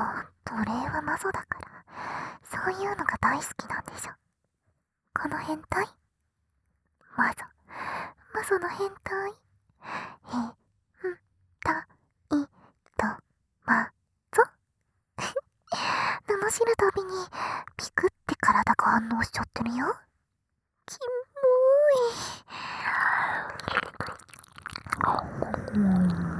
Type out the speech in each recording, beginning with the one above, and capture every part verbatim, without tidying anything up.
奴隷はマゾだから、そういうのが大好きなんでしょ。この変態マゾ、マゾの変態。へんたいとマゾ罵るたびにピクって体が反応しちゃってるよ。キモーい。うん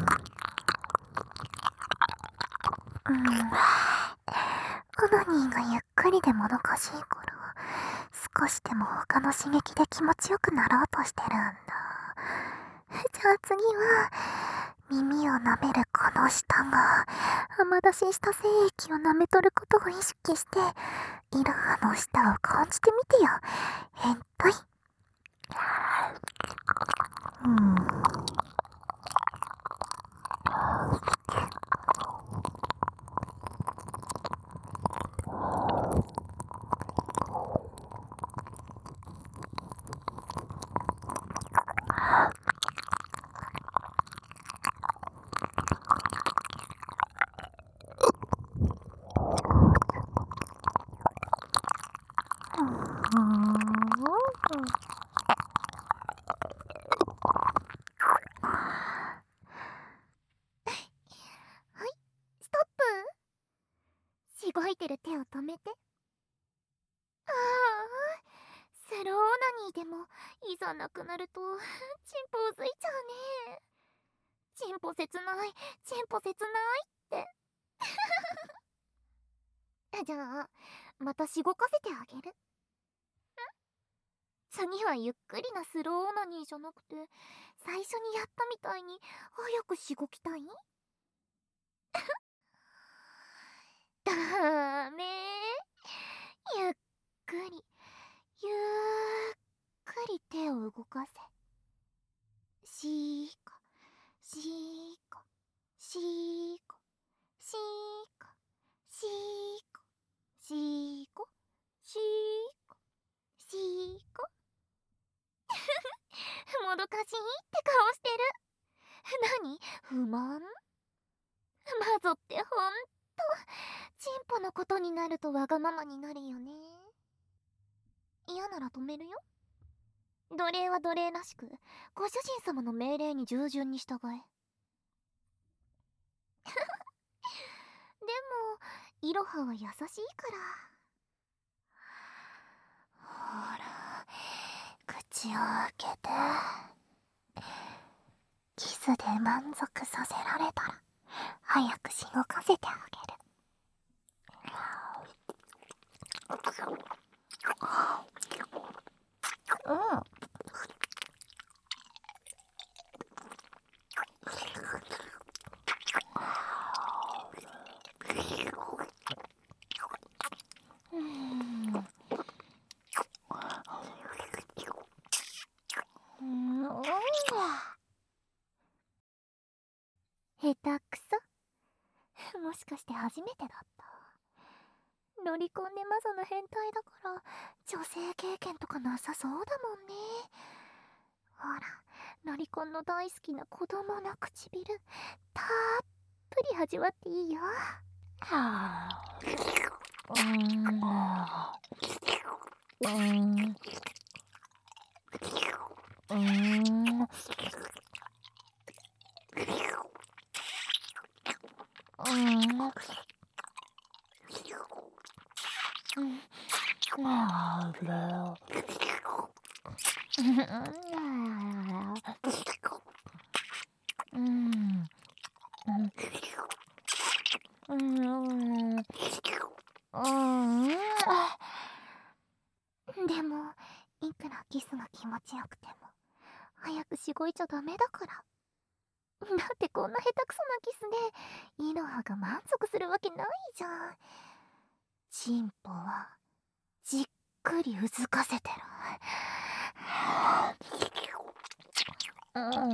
うん、オナニーがゆっくりでもどかしいから、少しでも他の刺激で気持ちよくなろうとしてるんだ。じゃあ次は、耳を舐めるこの舌が、甘出しした精液を舐めとることを意識して、イルハの舌を感じてみてよ。変態。うん。しごいてる手を止めて。ああ、スローオナニーでもいざなくなるとチンポうずいちゃうね。チンポ切ないチンポ切ないってじゃあまたしごかせてあげる。ん次はゆっくりなスローオナニーじゃなくて、最初にやったみたいに早くしごきたいダメ。ゆっくりゆっくり手を動かせ。しーこしーこしーこしーこしーこしーこしーこしーこもどかしいって顔してる。何不満？マゾってほんとチンポのことになるとわがままになるよね。嫌なら止めるよ。奴隷は奴隷らしく、ご主人様の命令に従順に従え。でもイロハは優しいから。ほら、口を開けて。キスで満足させられたら早くしごかせてあげる。うん。下手くそ。もしかして初めてだった？ロリコンでマゾの変態だから女性経験とかなさそうだもんね。ほら、ロリコンの大好きな子供の唇たっぷり味わっていいよ。はあ、うーんうーんうーんうーんあれうんうんうんでもいくらキスが気持ちよくても早くしごいちゃダメだから。だってこんな下手くそなキスでイロハが満足するわけないじゃん。チンポはじっくりうずかせてる。うんうん